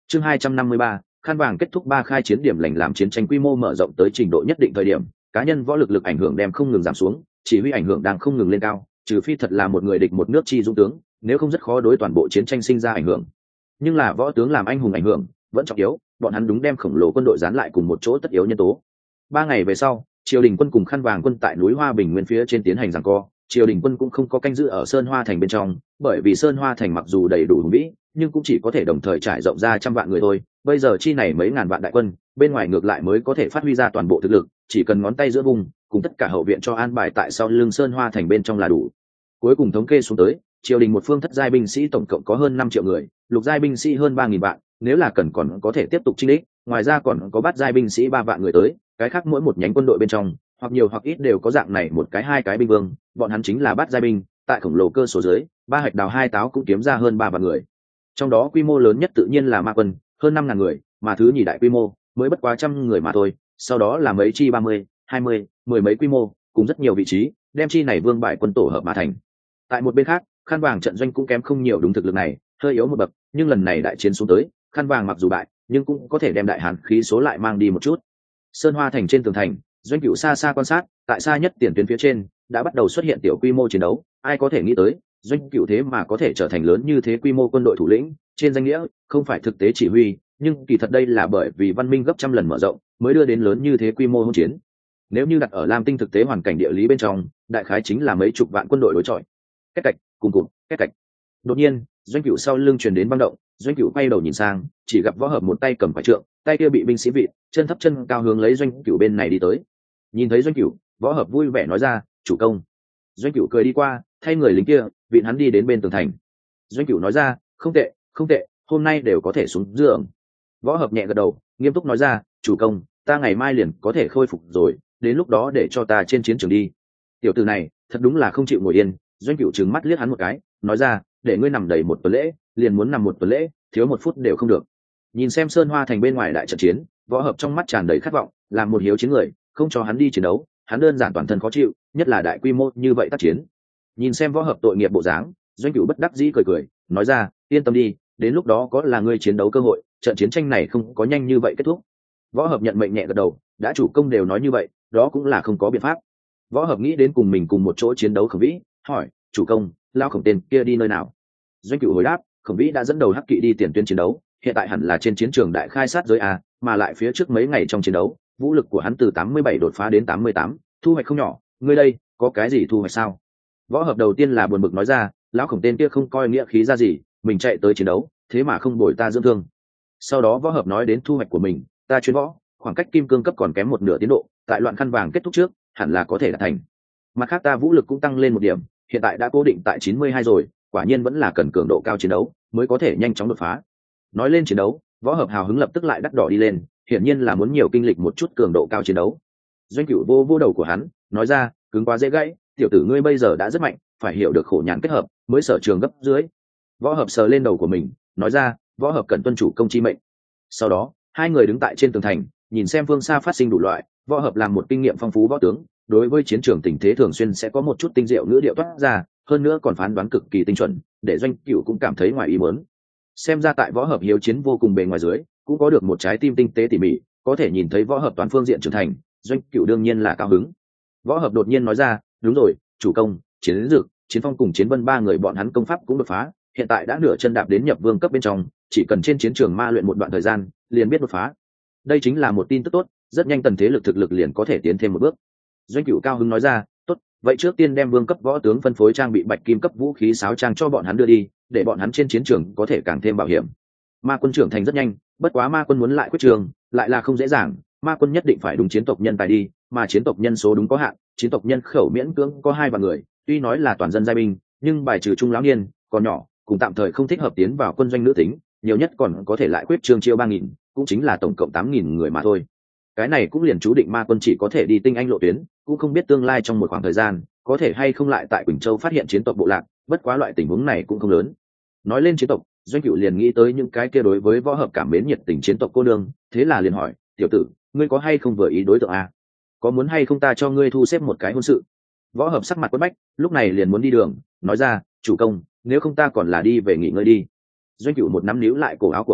Chương 253, khăn vàng kết thúc 3 khai chiến điểm lành làm chiến tranh quy mô mở rộng tới trình độ nhất định thời điểm, cá nhân võ lực lực ảnh hưởng đem không ngừng giảm xuống, chỉ huy ảnh hưởng đang không ngừng lên cao, trừ phi thật là một người địch một nước chi dũng tướng, nếu không rất khó đối toàn bộ chiến tranh sinh ra ảnh hưởng. Nhưng là võ tướng làm anh hùng ảnh hưởng vẫn trọng yếu, bọn hắn đúng đem khổng lồ quân đội dán lại cùng một chỗ tất yếu nhân tố. 3 ngày về sau, triều đình quân cùng khăn vàng quân tại núi Hoa Bình nguyên phía trên tiến hành giằng co, triều đình quân cũng không có canh giữ ở Sơn Hoa thành bên trong, bởi vì Sơn Hoa thành mặc dù đầy đủ hùng vĩ, nhưng cũng chỉ có thể đồng thời trải rộng ra trăm vạn người thôi. Bây giờ chi này mấy ngàn vạn đại quân, bên ngoài ngược lại mới có thể phát huy ra toàn bộ thực lực, chỉ cần ngón tay giữa vùng, cùng tất cả hậu viện cho an bài tại sau lưng Sơn Hoa thành bên trong là đủ. Cuối cùng thống kê xuống tới, triều đình một phương thất giai binh sĩ tổng cộng có hơn 5 triệu người, lục giai binh sĩ hơn 3.000 vạn, nếu là cần còn có thể tiếp tục chinh đích, ngoài ra còn có bát giai binh sĩ 3 vạn người tới, cái khác mỗi một nhánh quân đội bên trong, hoặc nhiều hoặc ít đều có dạng này một cái hai cái binh vương, bọn hắn chính là bát giai binh, tại khổng lồ cơ số dưới, ba hạch đào hai táo cũng kiếm ra hơn 3 vạn người. Trong đó quy mô lớn nhất tự nhiên là ma quân, hơn 5.000 người, mà thứ nhì đại quy mô mới bất quá trăm người mà thôi, sau đó là mấy chi 30, 20, mười mấy quy mô, cùng rất nhiều vị trí, đem chi này vương bại quân tổ hợp mà thành. Tại một bên khác, khăn vàng trận doanh cũng kém không nhiều đúng thực lực này, hơi yếu một bậc, nhưng lần này đại chiến xuống tới, khăn vàng mặc dù bại, nhưng cũng có thể đem đại hàn khí số lại mang đi một chút. Sơn Hoa thành trên tường thành, Doanh Cửu xa xa quan sát, tại xa nhất tiền tuyến phía trên đã bắt đầu xuất hiện tiểu quy mô chiến đấu, ai có thể nghĩ tới, Doanh Cửu thế mà có thể trở thành lớn như thế quy mô quân đội thủ lĩnh, trên danh nghĩa không phải thực tế chỉ huy, nhưng kỳ thật đây là bởi vì văn minh gấp trăm lần mở rộng, mới đưa đến lớn như thế quy mô hỗn chiến. Nếu như đặt ở Lam Tinh thực tế hoàn cảnh địa lý bên trong, đại khái chính là mấy chục vạn quân đội đối chọi. Két cạch, cùng cụt, két cạch. Đột nhiên, Doanh Cửu sau lưng truyền đến băng động, Doanh Cửu quay đầu nhìn sang, chỉ gặp Võ Hợp một tay cầm quả trượng, tay kia bị binh sĩ vịt, chân thấp chân cao hướng lấy Doanh Cửu bên này đi tới. Nhìn thấy Doanh Cửu, Võ Hợp vui vẻ nói ra, "Chủ công." Doanh Cửu cười đi qua, thay người lính kia, vịn hắn đi đến bên tường thành. Doanh Cửu nói ra, "Không tệ, không tệ, hôm nay đều có thể xuống giường." Võ Hợp nhẹ gật đầu, nghiêm túc nói ra, "Chủ công, ta ngày mai liền có thể khôi phục rồi, đến lúc đó để cho ta trên chiến trường đi." Tiểu tử này, thật đúng là không chịu ngồi yên. Doanh Cửu trừng mắt liếc hắn một cái, nói ra, "Để ngươi nằm đầy một tuần lễ, liền muốn nằm một tuần lễ, thiếu một phút đều không được." Nhìn xem Sơn Hoa thành bên ngoài đại trận chiến, Võ Hợp trong mắt tràn đầy khát vọng, làm một hiếu chiến người, không cho hắn đi chiến đấu, hắn đơn giản toàn thân khó chịu, nhất là đại quy mô như vậy tác chiến. Nhìn xem Võ Hợp tội nghiệp bộ dáng, Doanh Cửu bất đắc dĩ cười cười, nói ra, "Yên tâm đi, đến lúc đó có là ngươi chiến đấu cơ hội, trận chiến tranh này không có nhanh như vậy kết thúc." Võ Hợp nhận mệnh nhẹ gật đầu, đã chủ công đều nói như vậy, đó cũng là không có biện pháp. Võ Hợp nghĩ đến cùng mình cùng một chỗ chiến đấu Khổng Vĩ, hỏi, "Chủ công, lao Khổng tên kia đi nơi nào?" Doanh Cửu hồi đáp, Khổng Vĩ đã dẫn đầu hắc kỵ đi tiền tuyến chiến đấu, hiện tại hẳn là trên chiến trường đại khai sát giới a, mà lại phía trước mấy ngày trong chiến đấu, vũ lực của hắn từ 87 đột phá đến 88, thu hoạch không nhỏ, ngươi đây, có cái gì thu hoạch sao? Võ Hợp đầu tiên là buồn bực nói ra, lão Khổng tên kia không coi nghĩa khí ra gì, mình chạy tới chiến đấu, thế mà không bồi ta dưỡng thương. Sau đó Võ Hợp nói đến thu hoạch của mình, ta chuyên võ, khoảng cách kim cương cấp còn kém một nửa tiến độ, tại loạn khăn vàng kết thúc trước, hẳn là có thể đạt thành. Mặt khác ta vũ lực cũng tăng lên một điểm, hiện tại đã cố định tại 92 rồi, quả nhiên vẫn là cần cường độ cao chiến đấu mới có thể nhanh chóng đột phá. Nói lên chiến đấu, Võ Hợp hào hứng lập tức lại đắt đỏ đi lên, hiển nhiên là muốn nhiều kinh lịch một chút cường độ cao chiến đấu. Doanh Cửu vô vô đầu của hắn, nói ra, cứng quá dễ gãy, tiểu tử ngươi bây giờ đã rất mạnh, phải hiểu được khổ nhàn kết hợp, mới sở trường gấp dưới. Võ Hợp sờ lên đầu của mình, nói ra, Võ Hợp cần tuân chủ công chi mệnh. Sau đó, hai người đứng tại trên tường thành, nhìn xem phương xa phát sinh đủ loại. Võ Hợp làm một kinh nghiệm phong phú võ tướng, đối với chiến trường tình thế thường xuyên sẽ có một chút tinh diệu ngữ điệu toát ra, hơn nữa còn phán đoán cực kỳ tinh chuẩn, để Doanh Cửu cũng cảm thấy ngoài ý muốn. Xem ra tại Võ Hợp hiếu chiến vô cùng bề ngoài dưới, cũng có được một trái tim tinh tế tỉ mỉ, có thể nhìn thấy Võ Hợp toàn phương diện trưởng thành, Doanh Cửu đương nhiên là cao hứng. Võ Hợp đột nhiên nói ra, đúng rồi, chủ công, Chiến Dực, Chiến Phong cùng Chiến Vân ba người bọn hắn công pháp cũng đột phá, hiện tại đã nửa chân đạp đến nhập vương cấp bên trong, chỉ cần trên chiến trường ma luyện một đoạn thời gian, liền biết đột phá. Đây chính là một tin tức tốt, rất nhanh tần thế lực thực lực liền có thể tiến thêm một bước. Doanh Cửu cao hứng nói ra, tốt, vậy trước tiên đem vương cấp võ tướng phân phối trang bị bạch kim cấp vũ khí sáo trang cho bọn hắn đưa đi, để bọn hắn trên chiến trường có thể càng thêm bảo hiểm. Ma quân trưởng thành rất nhanh, bất quá ma quân muốn lại quyết trường lại là không dễ dàng, ma quân nhất định phải đúng chiến tộc nhân tài đi, mà chiến tộc nhân số đúng có hạn, chiến tộc nhân khẩu miễn cưỡng có 2 vạn người, tuy nói là toàn dân giai binh, nhưng bài trừ trung lão niên, còn nhỏ, cùng tạm thời không thích hợp tiến vào quân doanh nữ tính, nhiều nhất còn có thể lại quyết trương chiêu 3.000, cũng chính là tổng cộng 8.000 người mà thôi. Cái này cũng liền chú định ma quân chỉ có thể đi tinh anh lộ tuyến, cũng không biết tương lai trong một khoảng thời gian có thể hay không lại tại Quỳnh Châu phát hiện chiến tộc bộ lạc, bất quá loại tình huống này cũng không lớn. Nói lên chiến tộc, Doanh Cửu liền nghĩ tới những cái kia đối với Võ Hợp cảm mến nhiệt tình chiến tộc cô nương, thế là liền hỏi, tiểu tử, ngươi có hay không vừa ý đối tượng a? Có muốn hay không ta cho ngươi thu xếp một cái hôn sự? Võ Hợp sắc mặt quất bách, lúc này liền muốn đi đường, nói ra, chủ công, nếu không ta còn là đi về nghỉ ngơi đi. Doanh Cửu một nắm níu lại cổ áo của hắn,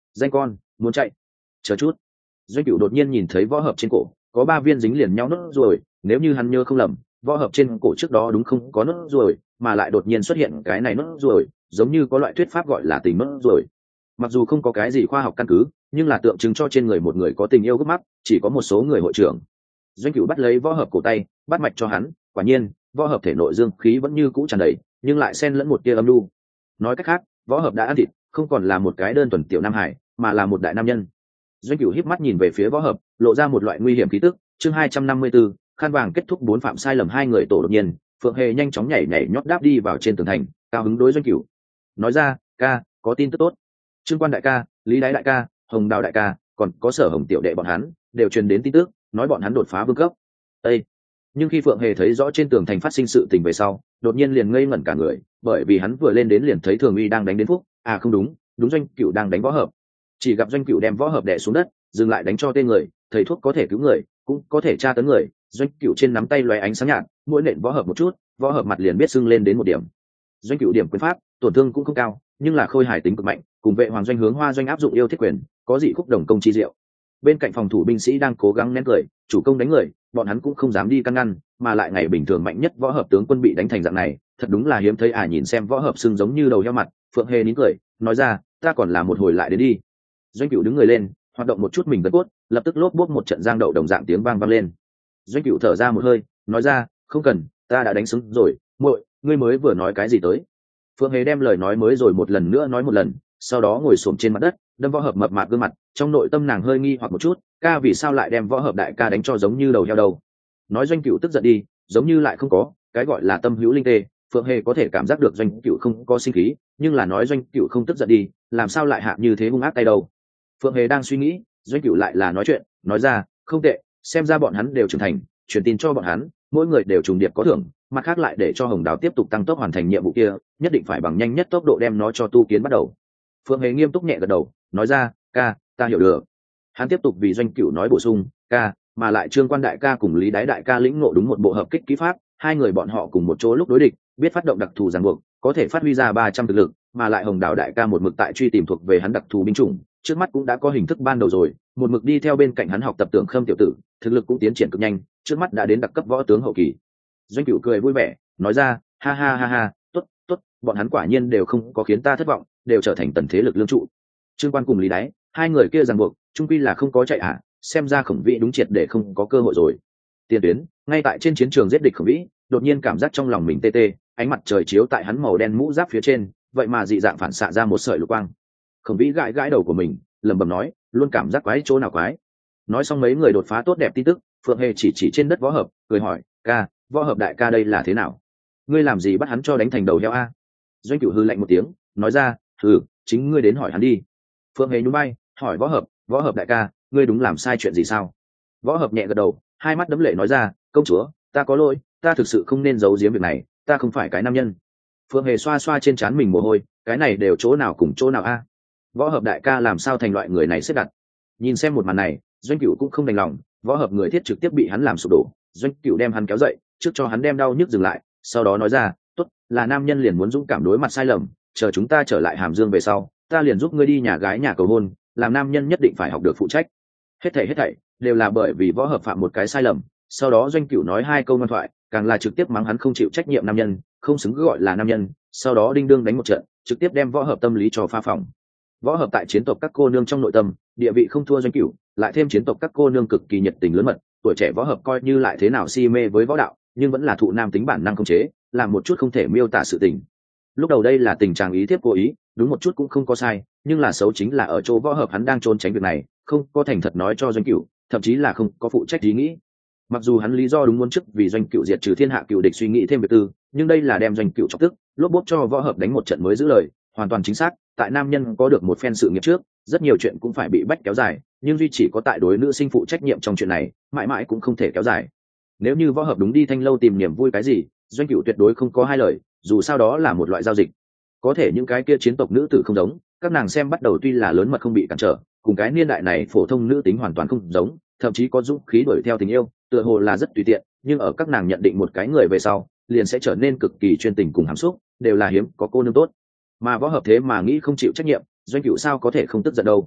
danh con muốn chạy, chờ chút. Doanh Cửu đột nhiên nhìn thấy võ hợp trên cổ có 3 viên dính liền nhau nốt ruồi, nếu như hắn nhớ không lầm, võ hợp trên cổ trước đó đúng không có nốt ruồi, mà lại đột nhiên xuất hiện cái này nốt ruồi, giống như có loại thuyết pháp gọi là tình nốt ruồi. Mặc dù không có cái gì khoa học căn cứ, nhưng là tượng trưng cho trên người một người có tình yêu gấp mắc, chỉ có một số người hội trưởng. Doanh Cửu bắt lấy võ hợp cổ tay, bắt mạch cho hắn, quả nhiên, võ hợp thể nội dương khí vẫn như cũ tràn đầy, nhưng lại xen lẫn một tia âm nhu. Nói cách khác, võ hợp đã ăn thịt, không còn là một cái đơn thuần tiểu nam hải, mà là một đại nam nhân. Doanh Cửu híp mắt nhìn về phía võ hợp, lộ ra một loại nguy hiểm khí tức. Chương 254, khăn vàng kết thúc 4 phạm sai lầm hai người tổ đột nhiên, Phượng Hề nhanh chóng nhảy nhảy nhót đáp đi vào trên tường thành, cao hứng đối Doanh Cửu nói ra, ca, có tin tức tốt. Trương Quan đại ca, Lý Đái đại ca, Hồng Đào đại ca, còn có Sở Hồng tiểu đệ bọn hắn đều truyền đến tin tức, nói bọn hắn đột phá vương cấp. Ê! Nhưng khi Phượng Hề thấy rõ trên tường thành phát sinh sự tình về sau, đột nhiên liền ngây ngẩn cả người, bởi vì hắn vừa lên đến liền thấy Thường Uy đang đánh đến Phúc, à không đúng, đúng Doanh Cửu đang đánh võ hợp. Chỉ gặp Doanh Cửu đem võ hợp đè xuống đất, dừng lại đánh cho tên người, thầy thuốc có thể cứu người, cũng có thể tra tấn người. Doanh Cửu trên nắm tay lóe ánh sáng nhạt, mỗi nện võ hợp một chút, võ hợp mặt liền biết sưng lên đến một điểm. Doanh Cửu điểm quyền pháp, tổn thương cũng không cao, nhưng là khôi hài tính cực mạnh, cùng vệ hoàng doanh hướng hoa doanh áp dụng yêu thiết quyền, có dị khúc đồng công chi diệu. Bên cạnh phòng thủ binh sĩ đang cố gắng nén cười, chủ công đánh người, bọn hắn cũng không dám đi căn ngăn, mà lại ngày bình thường mạnh nhất võ hợp tướng quân bị đánh thành dạng này, thật đúng là hiếm thấy. Nhìn xem võ hợp sưng giống như đầu heo mặt, Phượng Hề nín cười, nói ra, ta còn là một hồi lại đến đi. Doanh Cửu đứng người lên, hoạt động một chút mình gân cốt, lập tức lốp bốp một trận giang đậu đồng dạng tiếng vang vang lên. Doanh Cửu thở ra một hơi, nói ra, không cần, ta đã đánh xứng rồi. Muội, ngươi mới vừa nói cái gì tới? Phượng Hề đem lời nói mới rồi một lần nữa nói một lần, sau đó ngồi xổm trên mặt đất, đâm võ hợp mập mạp gương mặt, trong nội tâm nàng hơi nghi hoặc một chút, ca vì sao lại đem võ hợp đại ca đánh cho giống như đầu heo đầu? Nói Doanh Cửu tức giận đi, giống như lại không có, cái gọi là tâm hữu linh tê. Phượng Hề có thể cảm giác được Doanh Cửu không có sinh khí, nhưng là nói Doanh Cửu không tức giận đi, làm sao lại hạ như thế hung ác tay đâu? Phượng Hề đang suy nghĩ, Doanh Cửu lại là nói chuyện, nói ra, không tệ, xem ra bọn hắn đều trưởng thành, truyền tin cho bọn hắn, mỗi người đều trùng điệp có thưởng, mặt khác lại để cho Hồng Đào tiếp tục tăng tốc hoàn thành nhiệm vụ kia, nhất định phải bằng nhanh nhất tốc độ đem nó cho tu kiến bắt đầu. Phượng Hề nghiêm túc nhẹ gật đầu, nói ra, ca, ta hiểu được. Hắn tiếp tục vì Doanh Cửu nói bổ sung, ca, mà lại Trương Quan đại ca cùng Lý Đái đại ca lĩnh ngộ đúng một bộ hợp kích kỹ pháp, hai người bọn họ cùng một chỗ lúc đối địch, biết phát động đặc thù ràng buộc, có thể phát huy ra 300 thực lực, mà lại Hồng Đào đại ca một mực tại truy tìm thuộc về hắn đặc thù binh chủng, trước mắt cũng đã có hình thức ban đầu rồi, một mực đi theo bên cạnh hắn học tập Tưởng Khâm tiểu tử, thực lực cũng tiến triển cực nhanh, trước mắt đã đến đặc cấp võ tướng hậu kỳ. Doanh Cửu cười vui vẻ, nói ra, ha ha ha ha, tốt, tốt, bọn hắn quả nhiên đều không có khiến ta thất vọng, đều trở thành tần thế lực lương trụ. Trương Quan cùng Lý Đái, hai người kia ràng buộc, trung quy là không có chạy à, xem ra Khổng Vĩ đúng triệt để không có cơ hội rồi. Tiền tuyến, ngay tại trên chiến trường giết địch Khổng Vĩ, đột nhiên cảm giác trong lòng mình tê tê, ánh mặt trời chiếu tại hắn màu đen mũ giáp phía trên, vậy mà dị dạng phản xạ ra một sợi lục quang. Khổng Vĩ gãi gãi đầu của mình, lẩm bẩm nói, luôn cảm giác quái chỗ nào quái. Nói xong mấy người đột phá tốt đẹp tin tức, Phượng Hề chỉ trên đất võ hợp, cười hỏi, ca, võ hợp đại ca đây là thế nào? Ngươi làm gì bắt hắn cho đánh thành đầu heo a? Doanh Cửu hư lạnh một tiếng, nói ra, chính ngươi đến hỏi hắn đi. Phượng Hề nhún vai, hỏi võ hợp đại ca, ngươi đúng làm sai chuyện gì sao? Võ hợp nhẹ gật đầu, hai mắt đẫm lệ nói ra, công chúa, ta có lỗi, ta thực sự không nên giấu giếm việc này, ta không phải cái nam nhân. Phượng Hề xoa xoa trên trán mình mồ hôi, cái này đều chỗ nào cùng chỗ nào a? Võ hợp đại ca làm sao thành loại người này xếp đặt? Nhìn xem một màn này, Doanh Cửu cũng không đành lòng, võ hợp người thiết trực tiếp bị hắn làm sụp đổ. Doanh Cửu đem hắn kéo dậy, trước cho hắn đem đau nhức dừng lại, sau đó nói ra, tốt, là nam nhân liền muốn dũng cảm đối mặt sai lầm, chờ chúng ta trở lại Hàm Dương về sau, ta liền giúp ngươi đi nhà gái nhà cầu hôn, làm nam nhân nhất định phải học được phụ trách. Hết thảy đều là bởi vì võ hợp phạm một cái sai lầm. Sau đó Doanh Cửu nói hai câu ngoan thoại, càng là trực tiếp mắng hắn không chịu trách nhiệm nam nhân, không xứng gọi là nam nhân, sau đó đinh đương đánh một trận, trực tiếp đem võ hợp tâm lý cho pha phỏng. Võ hợp tại chiến tộc các cô nương trong nội tâm địa vị không thua Doanh Cửu, lại thêm chiến tộc các cô nương cực kỳ nhiệt tình lớn mật, tuổi trẻ võ hợp coi như lại thế nào si mê với võ đạo, nhưng vẫn là thụ nam tính bản năng không chế, làm một chút không thể miêu tả sự tình. Lúc đầu đây là tình trạng ý thiếp cố ý, đúng một chút cũng không có sai, nhưng là xấu chính là ở chỗ võ hợp hắn đang trốn tránh việc này, không có thành thật nói cho Doanh Cửu, thậm chí là không có phụ trách ý nghĩ. Mặc dù hắn lý do đúng muốn chức vì Doanh Cửu diệt trừ thiên hạ cựu địch suy nghĩ thêm việc tư, nhưng đây là đem Doanh Cửu chọc tức, lốp bốp cho võ hợp đánh một trận mới giữ lời, hoàn toàn chính xác. Tại nam nhân có được một phen sự nghiệp trước, rất nhiều chuyện cũng phải bị bách kéo dài, nhưng duy chỉ có tại đối nữ sinh phụ trách nhiệm trong chuyện này, mãi mãi cũng không thể kéo dài. Nếu như võ hợp đúng đi Thanh Lâu tìm niềm vui cái gì, Doanh Cửu tuyệt đối không có hai lời, dù sao đó là một loại giao dịch. Có thể những cái kia chiến tộc nữ tử không giống, các nàng xem bắt đầu tuy là lớn mật không bị cản trở, cùng cái niên đại này phổ thông nữ tính hoàn toàn không giống, thậm chí có dũng khí đuổi theo tình yêu, tựa hồ là rất tùy tiện, nhưng ở các nàng nhận định một cái người về sau, liền sẽ trở nên cực kỳ chuyên tình cùng hàm xúc, đều là hiếm có cô nương tốt. Mà võ hợp thế mà nghĩ không chịu trách nhiệm, Doanh Cửu sao có thể không tức giận đâu.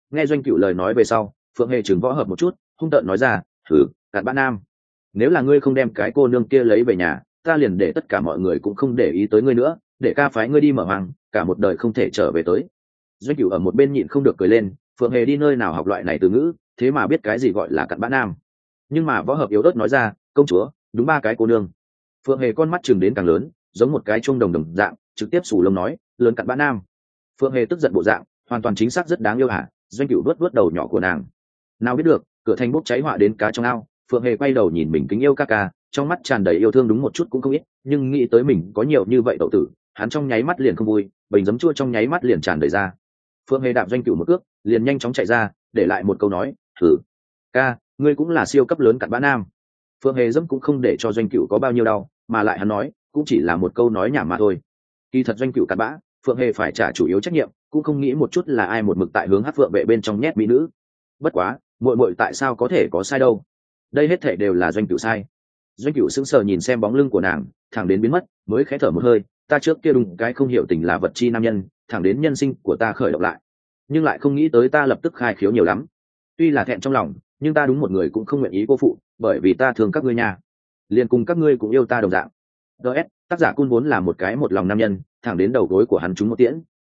Nghe Doanh Cửu lời nói về sau, Phượng Hề chừng võ hợp một chút, hung tợn nói ra, thử cặn bã nam, nếu là ngươi không đem cái cô nương kia lấy về nhà, ta liền để tất cả mọi người cũng không để ý tới ngươi nữa, để ca phái ngươi đi mở hoàng, cả một đời không thể trở về tới. Doanh Cửu ở một bên nhịn không được cười lên, Phượng Hề đi nơi nào học loại này từ ngữ, thế mà biết cái gì gọi là cặn bã nam. Nhưng mà võ hợp yếu ớt nói ra, công chúa, đúng ba cái cô nương. Phượng Hề con mắt chừng đến càng lớn, giống một cái chuông đồng đồng dạng, trực tiếp sù lông nói, lớn cặn bã nam. Phượng Hề tức giận bộ dạng, hoàn toàn chính xác rất đáng yêu hả? Doanh Cửu vuốt vuốt đầu nhỏ của nàng. Nào biết được, cửa thành bốc cháy họa đến cá trong ao. Phượng Hề quay đầu nhìn mình kính yêu ca ca, trong mắt tràn đầy yêu thương đúng một chút cũng không ít, nhưng nghĩ tới mình có nhiều như vậy đậu tử, hắn trong nháy mắt liền không vui, bình giấm chua trong nháy mắt liền tràn đầy ra. Phượng Hề đạp Doanh Cửu một cước, liền nhanh chóng chạy ra, để lại một câu nói, thử ca, ngươi cũng là siêu cấp lớn cặn bã nam. Phượng Hề dẫm cũng không để cho Doanh Cửu có bao nhiêu đau, mà lại hắn nói cũng chỉ là một câu nói nhảm mà thôi. Kỳ thật Doanh Cửu cặn bã, Phượng Hề phải trả chủ yếu trách nhiệm, cũng không nghĩ một chút là ai một mực tại hướng Hắc Phượng vệ bên trong nhét mỹ nữ. Bất quá, muội muội tại sao có thể có sai đâu? Đây hết thảy đều là Doanh Cửu sai. Doanh Cửu sững sờ nhìn xem bóng lưng của nàng, thẳng đến biến mất, mới khẽ thở một hơi, ta trước kia đúng cái không hiểu tình là vật chi nam nhân, thẳng đến nhân sinh của ta khởi động lại, nhưng lại không nghĩ tới ta lập tức khai khiếu nhiều lắm. Tuy là thẹn trong lòng, nhưng ta đúng một người cũng không nguyện ý cô phụ, bởi vì ta thương các ngươi nhà, liền cùng các ngươi cũng yêu ta đồng dạng. DS, tác giả Cun vốn là một cái một lòng nam nhân, thẳng đến đầu gối của hắn trúng một tiễn,